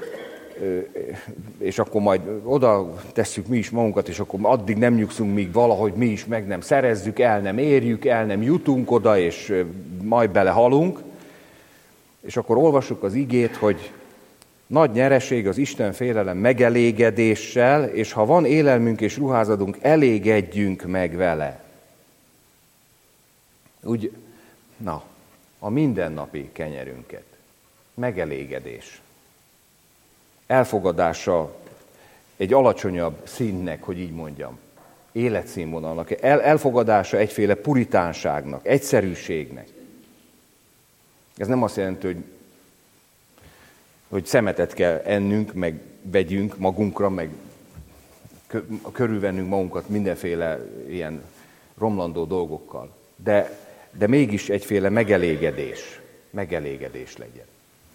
és akkor majd oda tesszük mi is magunkat, és akkor addig nem nyugszunk, míg valahogy mi is meg nem szerezzük, el nem érjük, el nem jutunk oda, és majd belehalunk. És akkor olvassuk az igét, hogy nagy nyereség az Isten félelem megelégedéssel, és ha van élelmünk és ruházatunk, elégedjünk meg vele. Úgy, na, a mindennapi kenyerünket. Megelégedés. Elfogadása egy alacsonyabb színnek, hogy így mondjam, életszínvonalnak, El, elfogadása egyféle puritánságnak, egyszerűségnek. Ez nem azt jelenti, hogy, hogy szemetet kell ennünk, meg vegyünk magunkra, meg körülvennünk magunkat mindenféle ilyen romlandó dolgokkal. De, de mégis egyféle megelégedés, megelégedés legyen.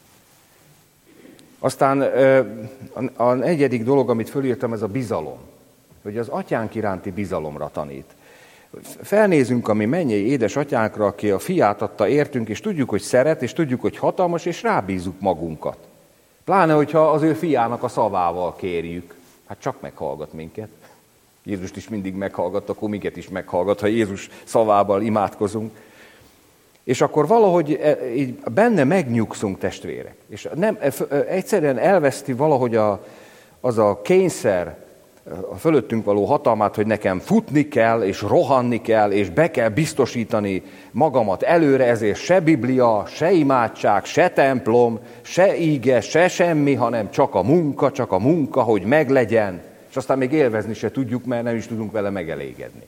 Aztán a negyedik dolog, amit fölírtam, ez a bizalom. Hogy az atyánk iránti bizalomra tanít. Felnézünk a mi mennyei édesatyánkra, aki a fiát adta értünk, és tudjuk, hogy szeret, és tudjuk, hogy hatalmas, és rábízzuk magunkat. Pláne, hogyha az ő fiának a szavával kérjük. Hát csak meghallgat minket. Jézust is mindig meghallgat, akkor minket is meghallgat, ha Jézus szavával imádkozunk. És akkor valahogy így benne megnyugszunk, testvérek. És nem, egyszerűen elveszti valahogy a, az a kényszer, a fölöttünk való hatalmát, hogy nekem futni kell, és rohanni kell, és be kell biztosítani magamat előre, ezért se Biblia, se imádság, se templom, se íge, se semmi, hanem csak a munka, csak a munka, hogy meglegyen, és aztán még élvezni se tudjuk, mert nem is tudunk vele megelégedni.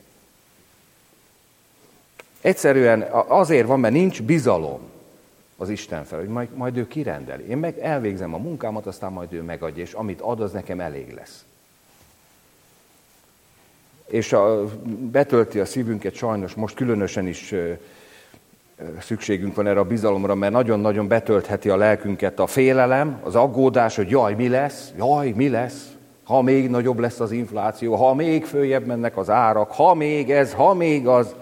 Egyszerűen azért van, mert nincs bizalom az Isten fel, hogy majd, majd ő kirendeli. Én meg elvégzem a munkámat, aztán majd ő megadja, és amit ad, az nekem elég lesz. És a, betölti a szívünket sajnos, most különösen is ö, ö, szükségünk van erre a bizalomra, mert nagyon-nagyon betöltheti a lelkünket a félelem, az aggódás, hogy jaj, mi lesz, jaj, mi lesz, ha még nagyobb lesz az infláció, ha még följebb mennek az árak, ha még ez, ha még az.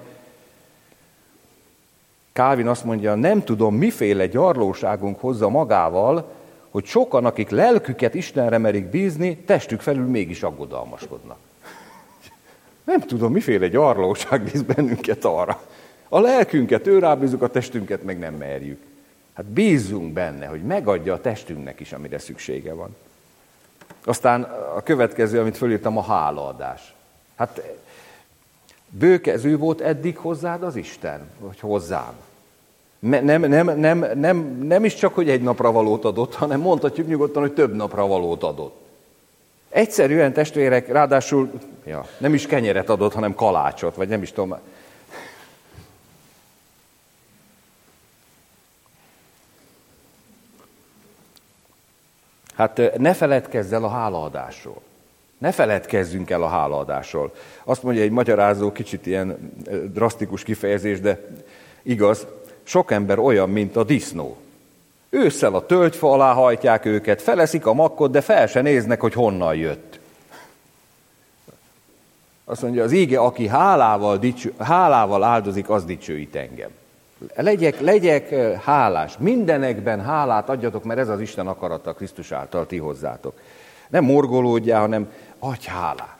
Calvin azt mondja, nem tudom, miféle gyarlóságunk hozza magával, hogy sokan, akik lelküket Istenre merik bízni, testük felül mégis aggodalmaskodnak. Nem tudom, miféle gyarlóság bíz bennünket arra. A lelkünket őrá bízunk, a testünket meg nem merjük. Hát bízzunk benne, hogy megadja a testünknek is, amire szüksége van. Aztán a következő, amit fölírtam, a hálaadás. Hát bőkezű volt eddig hozzád az Isten, vagy hozzám. Nem, nem, nem, nem, nem is csak, hogy egy napra valót adott, hanem mondhatjuk nyugodtan, hogy több napra valót adott. Egyszerűen, testvérek, ráadásul ja, nem is kenyeret adott, hanem kalácsot, vagy nem is tudom. Hát ne feledkezz el a hálaadásról. Ne feledkezzünk el a hálaadásról. Azt mondja egy magyarázó, kicsit ilyen drasztikus kifejezés, de igaz, sok ember olyan, mint a disznó. Ősszel a tölgyfa alá hajtják őket, feleszik a makkot, de fel se néznek, hogy honnan jött. Azt mondja, az íge, aki hálával, dicső, hálával áldozik, az dicsőít engem. Legyek, legyek hálás, mindenekben hálát adjatok, mert ez az Isten akarata Krisztus által ti hozzátok. Nem morgolódjál, hanem adj hálát.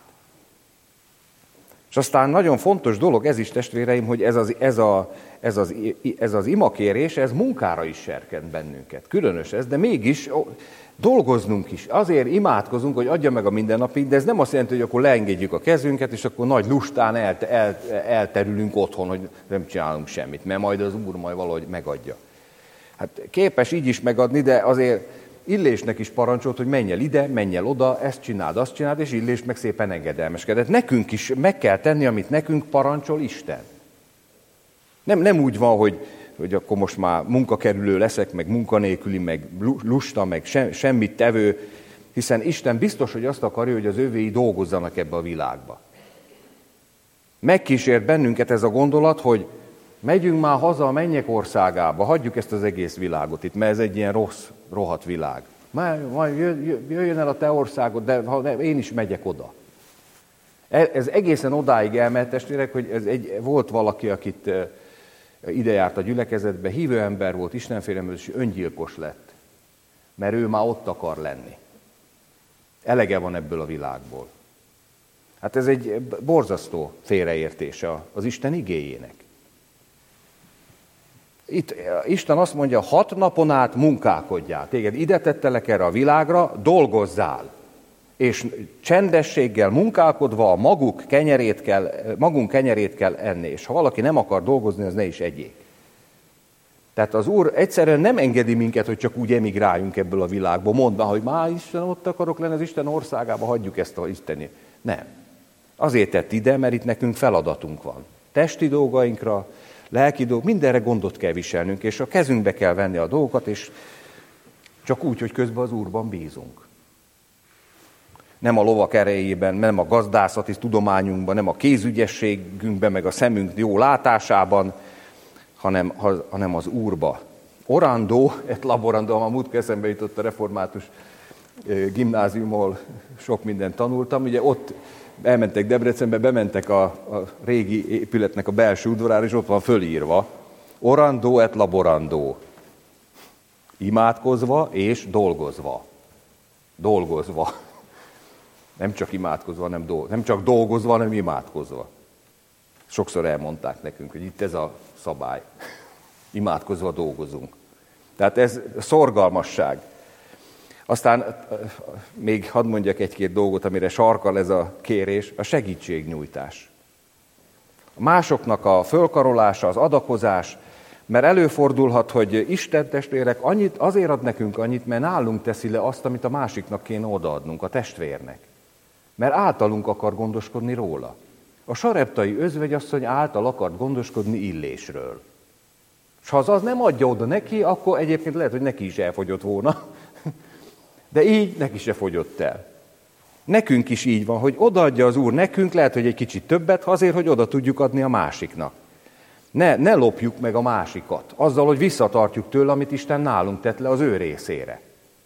És aztán nagyon fontos dolog ez is, testvéreim, hogy ez az, ez a, ez az, ez az imakérés, ez munkára is serkent bennünket. Különös ez, de mégis dolgoznunk is. Azért imádkozunk, hogy adja meg a mindennapit, de ez nem azt jelenti, hogy akkor leengedjük a kezünket, és akkor nagy lustán el, el, elterülünk otthon, hogy nem csinálunk semmit, mert majd az Úr majd valahogy megadja. Hát képes így is megadni, de azért Illésnek is parancsolt, hogy menj el ide, menj el oda, ezt csináld, azt csináld, és Illés meg szépen engedelmeskedett. Nekünk is meg kell tenni, amit nekünk parancsol Isten. Nem, nem úgy van, hogy, hogy akkor most már munkakerülő leszek, meg munkanélküli, meg lusta, meg se, semmit tevő, hiszen Isten biztos, hogy azt akarja, hogy az övéi dolgozzanak ebbe a világba. Megkísért bennünket ez a gondolat, hogy Megyünk már haza a mennyek országába, hagyjuk ezt az egész világot itt, mert ez egy ilyen rossz, rohadt világ. Majd jöjjön el a te országod, de én is megyek oda. Ez egészen odáig elment, testvérek, hogy ez egy, volt valaki, akit ide járt a gyülekezetbe, hívő ember volt, istenfélelmű, és öngyilkos lett, mert ő már ott akar lenni. Elege van ebből a világból. Hát ez egy borzasztó félreértése az Isten igéjének. Itt Isten azt mondja, hat napon át munkálkodjál. Téged ide tettelek erre a világra, dolgozzál. És csendességgel munkálkodva a maguk kenyerét kell, magunk kenyerét kell enni. És ha valaki nem akar dolgozni, az ne is egyék. Tehát az Úr egyszerűen nem engedi minket, hogy csak úgy emigráljunk ebből a világból, mondva, hogy már Isten ott akarok lenni, az Isten országába, hagyjuk ezt a Isteni. Nem. Azért tett ide, mert itt nekünk feladatunk van. Testi dolgainkra, lelki dolgok, mindenre gondot kell viselnünk, és a kezünkbe kell venni a dolgokat, és csak úgy, hogy közben az Úrban bízunk. Nem a lovak erejében, nem a gazdászati tudományunkban, nem a kézügyességünkben, meg a szemünk jó látásában, hanem, hanem az Úrba. Orandó, et laborandó, a múltkor eszembe jutott a református gimnáziumból, sok mindent tanultam, ugye ott elmentek Debrecenbe, bementek a, a régi épületnek a belső udvarára, és ott van fölírva, orandó et laborandó, imádkozva és dolgozva. Dolgozva. Nem csak imádkozva, nem, do- nem csak dolgozva, hanem imádkozva. Sokszor elmondták nekünk, hogy itt ez a szabály. Imádkozva dolgozunk. Tehát ez szorgalmasság. Aztán még hadd mondjak egy-két dolgot, amire sarkal ez a kérés, a segítségnyújtás. A másoknak a fölkarolása, az adakozás, mert előfordulhat, hogy Isten testvérek annyit, azért ad nekünk annyit, mert nálunk teszi le azt, amit a másiknak kéne odaadnunk, a testvérnek. Mert általunk akar gondoskodni róla. A sareptai özvegyasszony által akart gondoskodni Illésről. És ha az az nem adja oda neki, akkor egyébként lehet, hogy neki is elfogyott volna. De így neki se fogyott el. Nekünk is így van, hogy odaadja az Úr nekünk, lehet, hogy egy kicsit többet, azért, hogy oda tudjuk adni a másiknak. Ne, ne lopjuk meg a másikat, azzal, hogy visszatartjuk tőle, amit Isten nálunk tett le az ő részére.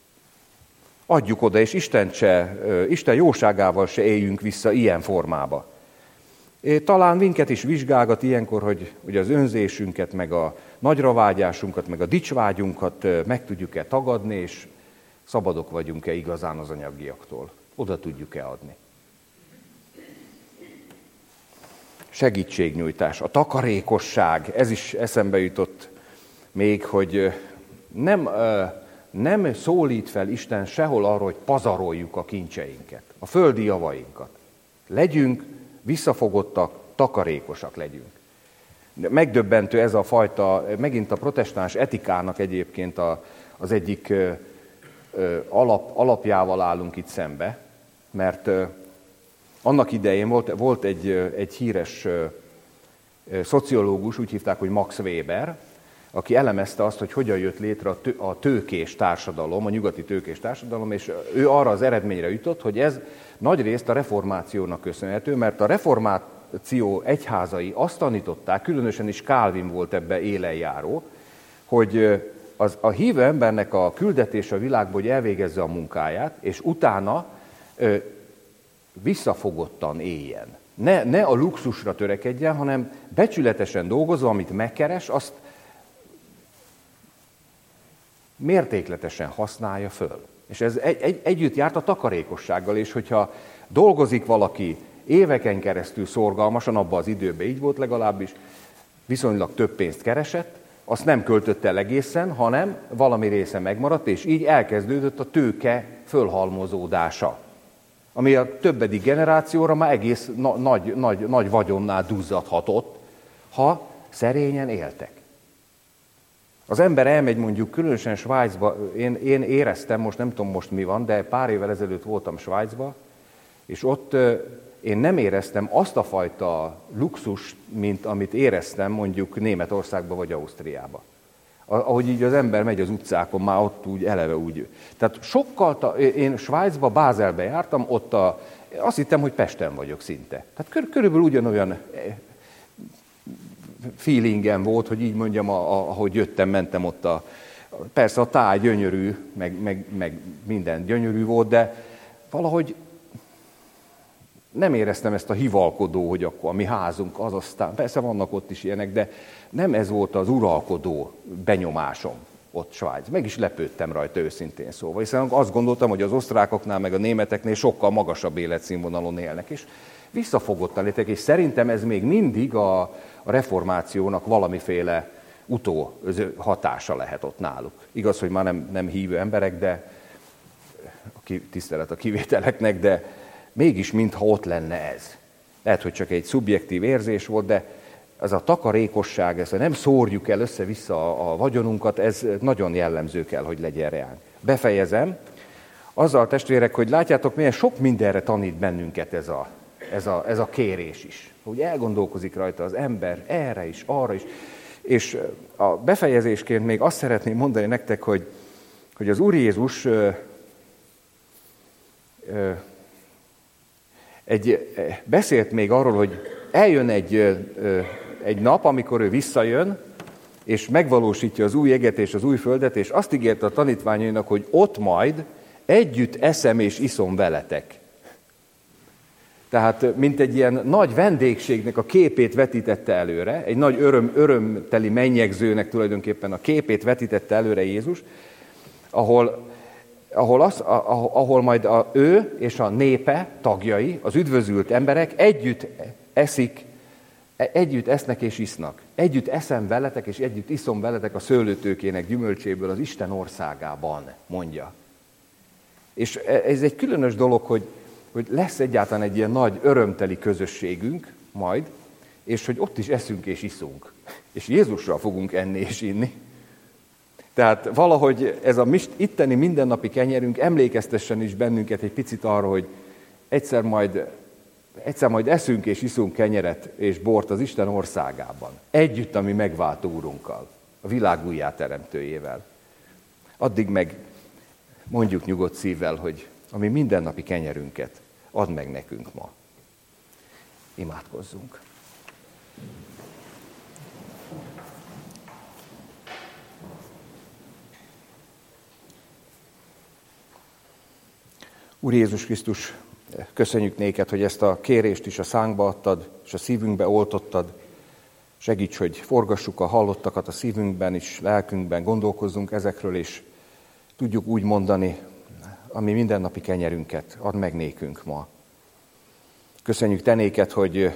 Adjuk oda, és Isten, se, Isten jóságával se éljünk vissza ilyen formába. Talán minket is vizsgálgat ilyenkor, hogy ugye az önzésünket, meg a nagyravágyásunkat, meg a dicsvágyunkat meg tudjuk-e tagadni, és szabadok vagyunk-e igazán az anyagiaktól. Oda tudjuk-e adni. Segítségnyújtás, a takarékosság, ez is eszembe jutott még, hogy nem, nem szólít fel Isten sehol arra, hogy pazaroljuk a kincseinket, a földi javainkat. Legyünk visszafogottak, takarékosak legyünk. Megdöbbentő ez a fajta, megint a protestáns etikának egyébként a, az egyik alap, alapjával állunk itt szembe, mert annak idején volt, volt egy, egy híres szociológus, úgy hívták, hogy Max Weber, aki elemezte azt, hogy hogyan jött létre a, tő, a tőkés társadalom, a nyugati tőkés társadalom, és ő arra az eredményre jutott, hogy ez nagyrészt a reformációnak köszönhető, mert a reformáció egyházai azt tanították, különösen is Calvin volt ebbe élenjáró, hogy az, a hívő embernek a küldetése a világba, hogy elvégezze a munkáját, és utána ö, visszafogottan éljen. Ne, ne a luxusra törekedjen, hanem becsületesen dolgozva, amit megkeres, azt mértékletesen használja föl. És ez egy, egy, együtt járt a takarékossággal, és hogyha dolgozik valaki éveken keresztül szorgalmasan, abban az időben így volt legalábbis, viszonylag több pénzt keresett, azt nem költötte el egészen, hanem valami része megmaradt, és így elkezdődött a tőke fölhalmozódása, ami a többedik generációra már egész na- nagy, nagy, nagy vagyonnál duzzadhatott, ha szerényen éltek. Az ember elmegy mondjuk különösen Svájcba, én, én éreztem, most nem tudom most mi van, de pár évvel ezelőtt voltam Svájcba, és ott én nem éreztem azt a fajta luxust, mint amit éreztem mondjuk Németországba vagy Ausztriába. Ahogy így az ember megy az utcákon, már ott úgy eleve úgy. Tehát sokkal, ta, én Svájcba, Bázelbe jártam, ott a, azt hittem, hogy Pesten vagyok szinte. Tehát kör, körülbelül ugyanolyan feelingem volt, hogy így mondjam, a, a, ahogy jöttem, mentem ott a... Persze a táj gyönyörű, meg, meg, meg minden gyönyörű volt, de valahogy nem éreztem ezt a hivalkodó, hogy akkor a mi házunk az aztán, persze vannak ott is ilyenek, de nem ez volt az uralkodó benyomásom ott Svájc. Meg is lepődtem rajta őszintén szóval, hiszen azt gondoltam, hogy az osztrákoknál meg a németeknél sokkal magasabb életszínvonalon élnek, és visszafogottan létek, és szerintem ez még mindig a, a reformációnak valamiféle utó hatása lehet ott náluk. Igaz, hogy már nem, nem hívő emberek, de a tisztelet a kivételeknek, de mégis mintha ott lenne ez. Lehet, hogy csak egy szubjektív érzés volt, de az a takarékosság, ez, nem szórjuk el össze-vissza a, a vagyonunkat, ez nagyon jellemző kell, hogy legyen reánk. Befejezem azzal, testvérek, hogy látjátok, milyen sok mindenre tanít bennünket ez a, ez a, ez a kérés is. Hogy elgondolkozik rajta az ember erre is, arra is. És a befejezésként még azt szeretném mondani nektek, hogy, hogy az Úr Jézus ö, ö, egy, beszélt még arról, hogy eljön egy, ö, egy nap, amikor ő visszajön, és megvalósítja az új eget és az új földet, és azt ígérte a tanítványainak, hogy ott majd együtt eszem és iszom veletek. Tehát, mint egy ilyen nagy vendégségnek a képét vetítette előre, egy nagy öröm, örömteli mennyegzőnek tulajdonképpen a képét vetítette előre Jézus, ahol, ahol, az, ahol majd a, ő és a népe tagjai, az üdvözült emberek együtt eszik, együtt esznek és isznak. Együtt eszem veletek, és együtt iszom veletek a szőlőtőkének gyümölcséből az Isten országában, mondja. És ez egy különös dolog, hogy hogy lesz egyáltalán egy ilyen nagy örömteli közösségünk majd, és hogy ott is eszünk és iszunk. És Jézusra fogunk enni és inni. Tehát valahogy ez a itteni mindennapi kenyerünk emlékeztessen is bennünket egy picit arra, hogy egyszer majd, egyszer majd eszünk és iszunk kenyeret és bort az Isten országában. Együtt a mi megváltó Úrunkkal, a világ újjáteremtőjével. Addig meg mondjuk nyugodt szívvel, hogy a mi mindennapi kenyerünket add meg nekünk ma. Imádkozzunk. Úr Jézus Krisztus, köszönjük néked, hogy ezt a kérést is a szánkba adtad, és a szívünkbe oltottad. Segíts, hogy forgassuk a hallottakat a szívünkben és lelkünkben, gondolkozzunk ezekről, és tudjuk úgy mondani, ami mindennapi kenyerünket add meg nékünk ma. Köszönjük te néked, hogy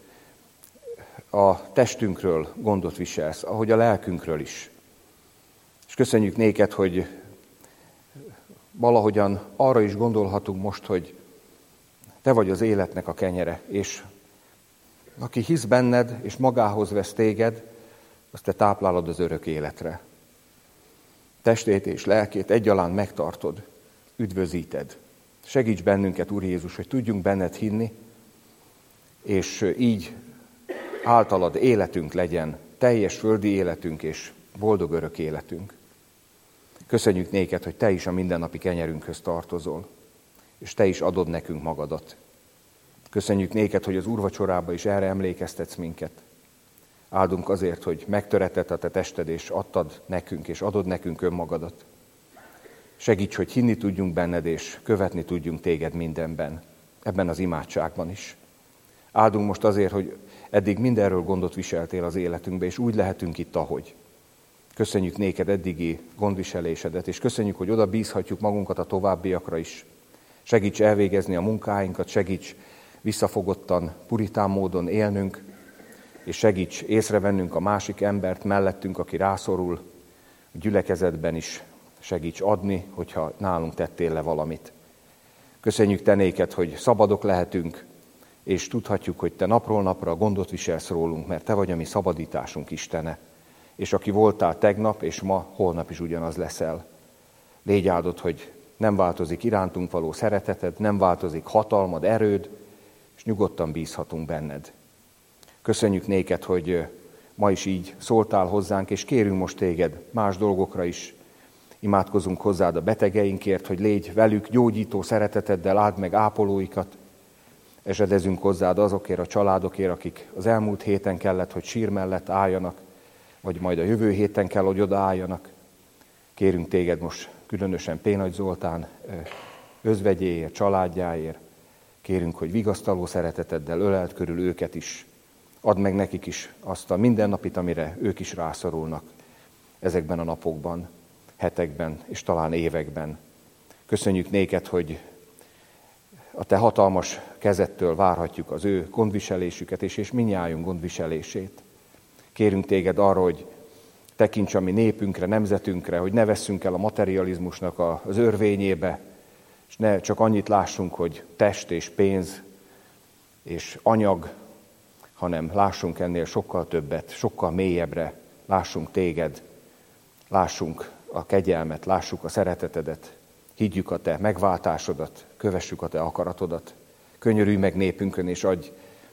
a testünkről gondot viselsz, ahogy a lelkünkről is. És köszönjük néked, hogy valahogyan arra is gondolhatunk most, hogy te vagy az életnek a kenyere, és aki hisz benned, és magához vesz téged, azt te táplálod az örök életre. Testét és lelkét egyaránt megtartod, üdvözíted. Segíts bennünket, Úr Jézus, hogy tudjunk benned hinni, és így általad életünk legyen, teljes földi életünk és boldog örök életünk. Köszönjük néked, hogy te is a mindennapi kenyerünkhöz tartozol, és te is adod nekünk magadat. Köszönjük néked, hogy az úrvacsorába is erre emlékeztetsz minket. Áldunk azért, hogy megtöretted a te tested, és adtad nekünk, és adod nekünk önmagadat. Segíts, hogy hinni tudjunk benned, és követni tudjunk téged mindenben, ebben az imádságban is. Áldunk most azért, hogy eddig mindenről gondot viseltél az életünkbe, és úgy lehetünk itt, ahogy. Köszönjük néked eddigi gondviselésedet, és köszönjük, hogy oda bízhatjuk magunkat a továbbiakra is. Segíts elvégezni a munkáinkat, segíts visszafogottan, puritán módon élnünk, és segíts észrevennünk a másik embert mellettünk, aki rászorul, a gyülekezetben is segíts adni, hogyha nálunk tettél le valamit. Köszönjük te néked, hogy szabadok lehetünk, és tudhatjuk, hogy te napról napra gondot viselsz rólunk, mert te vagy a mi szabadításunk Istene. És aki voltál tegnap, és ma, holnap is ugyanaz leszel. Légy áldott, hogy nem változik irántunk való szereteted, nem változik hatalmad, erőd, és nyugodtan bízhatunk benned. Köszönjük néked, hogy ma is így szóltál hozzánk, és kérünk most téged más dolgokra is. Imádkozunk hozzád a betegeinkért, hogy légy velük gyógyító szereteteddel, áld meg ápolóikat. Esedezünk hozzád azokért a családokért, akik az elmúlt héten kellett, hogy sír mellett álljanak, vagy majd a jövő héten kell, hogy odaálljanak. Kérünk téged most különösen Pénagy Zoltán özvegyéért, családjáért. Kérünk, hogy vigasztaló szereteteddel öleld körül őket is. Add meg nekik is azt a mindennapit, amire ők is rászorulnak ezekben a napokban, hetekben és talán években. Köszönjük néked, hogy a te hatalmas kezedtől várhatjuk az ő gondviselésüket és, és mindnyájunk gondviselését. Kérünk téged arra, hogy tekints a mi népünkre, nemzetünkre, hogy ne vesszünk el a materializmusnak az örvényébe, és ne csak annyit lássunk, hogy test és pénz és anyag, hanem lássunk ennél sokkal többet, sokkal mélyebbre, lássunk téged, lássunk a kegyelmet, lássuk a szeretetedet, higgyük a te megváltásodat, kövessük a te akaratodat. Könyörülj meg népünkön, és adj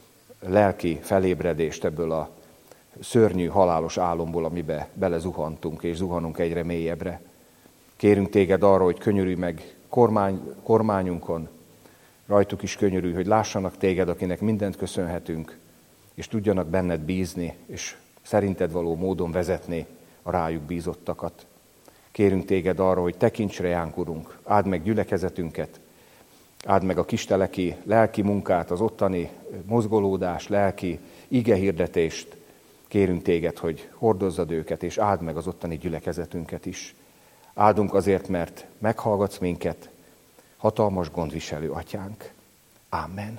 lelki felébredést ebből a szörnyű, halálos álomból, amibe belezuhantunk, és zuhanunk egyre mélyebbre. Kérünk téged arra, hogy könyörülj meg kormány, kormányunkon, rajtuk is könyörülj, hogy lássanak téged, akinek mindent köszönhetünk, és tudjanak benned bízni, és szerinted való módon vezetni a rájuk bízottakat. Kérünk téged arra, hogy tekints ránk, Urunk, áld meg gyülekezetünket, áld meg a kisteleki lelki munkát, az ottani mozgolódás, lelki igehirdetést. Kérünk téged, hogy hordozzad őket, és áld meg az ottani gyülekezetünket is. Áldunk azért, mert meghallgatsz minket, hatalmas gondviselő atyánk. Ámen.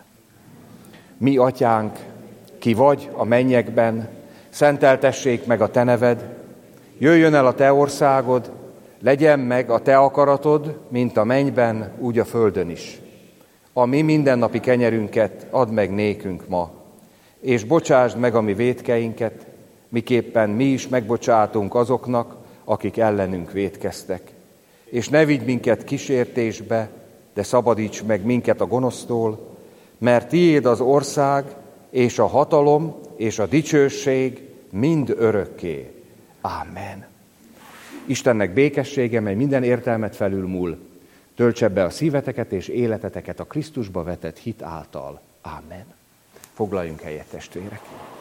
Mi atyánk, ki vagy a mennyekben, szenteltessék meg a te neved, jöjjön el a te országod, legyen meg a te akaratod, mint a mennyben, úgy a földön is. A mi mindennapi kenyerünket add meg nékünk ma, és bocsásd meg a mi vétkeinket, miképpen mi is megbocsátunk azoknak, akik ellenünk vétkeztek. És ne vigy minket kísértésbe, de szabadíts meg minket a gonosztól, mert tiéd az ország, és a hatalom, és a dicsőség mind örökké. Ámen. Istennek békessége, mely minden értelmet felülmúl, töltse be a szíveteket és életeteket a Krisztusba vetett hit által. Ámen. Foglaljunk helyet, testvérek.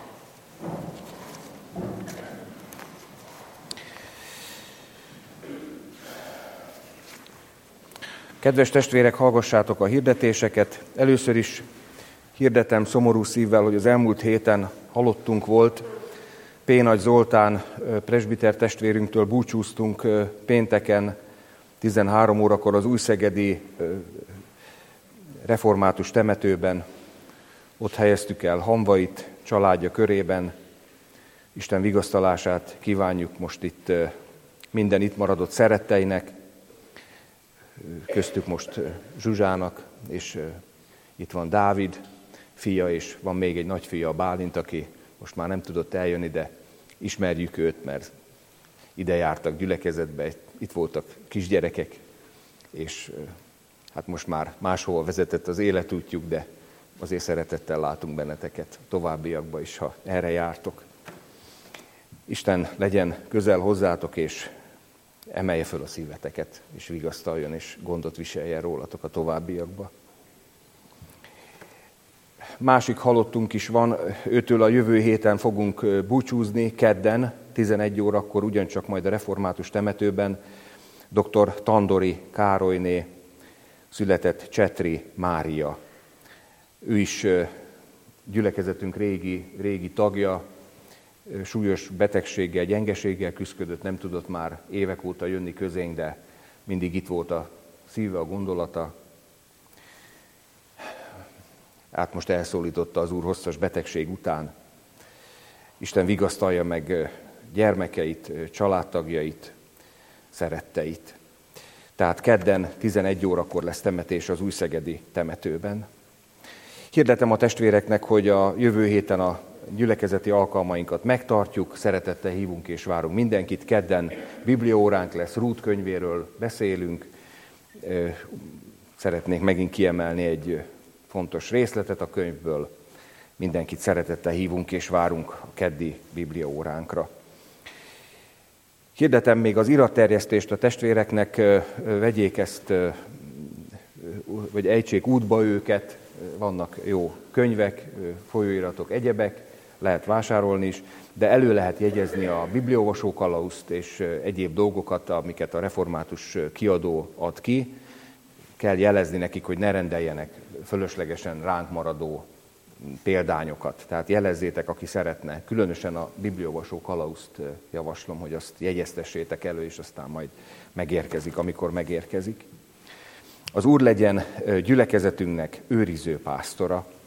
Kedves testvérek, hallgassátok a hirdetéseket. Először is hirdetem szomorú szívvel, hogy az elmúlt héten halottunk volt. Pénagy Zoltán presbiter testvérünktől búcsúztunk pénteken tizenhárom órakor az újszegedi református temetőben. Ott helyeztük el hamvait családja körében. Isten vigasztalását kívánjuk most itt minden itt maradott szeretteinek, köztük most Zsuzsának, és itt van Dávid fia, és van még egy nagyfia, a Bálint, aki most már nem tudott eljönni, de ismerjük őt, mert ide jártak gyülekezetbe, itt voltak kisgyerekek, és hát most már máshova vezetett az életútjuk, de azért szeretettel látunk benneteket továbbiakban is, ha erre jártok. Isten legyen közel hozzátok, és emelje föl a szíveteket, és vigasztaljon, és gondot viseljen rólatok a továbbiakba. Másik halottunk is van, őtől a jövő héten fogunk búcsúzni, kedden, tizenegy órakor, ugyancsak majd a református temetőben, dr. Tandori Károlyné született Csetri Mária. Ő is gyülekezetünk régi, régi tagja, súlyos betegséggel, gyengeséggel küszködött, nem tudott már évek óta jönni közénk, de mindig itt volt a szíve, a gondolata. Hát most elszólította az Úr hosszas betegség után. Isten vigasztalja meg gyermekeit, családtagjait, szeretteit. Tehát kedden tizenegy órakor lesz temetés az újszegedi temetőben. Hirdetem a testvéreknek, hogy a jövő héten a gyülekezeti alkalmainkat megtartjuk, szeretettel hívunk és várunk mindenkit. Kedden bibliaóránk lesz, Rút könyvéről beszélünk. Szeretnék megint kiemelni egy fontos részletet a könyvből. Mindenkit szeretettel hívunk és várunk a keddi bibliaóránkra. Hirdetem még az iratterjesztést a testvéreknek, vegyék ezt, vagy ejtsék útba őket, vannak jó könyvek, folyóiratok, egyebek, lehet vásárolni is, de elő lehet jegyezni a bibliolvasó kalauzt és egyéb dolgokat, amiket a református kiadó ad ki. Kell jelezni nekik, hogy ne rendeljenek fölöslegesen ránk maradó példányokat. Tehát jelezzétek, aki szeretne. Különösen a bibliolvasó kalauzt javaslom, hogy azt jegyeztessétek elő, és aztán majd megérkezik, amikor megérkezik. Az Úr legyen gyülekezetünknek őriző pásztora,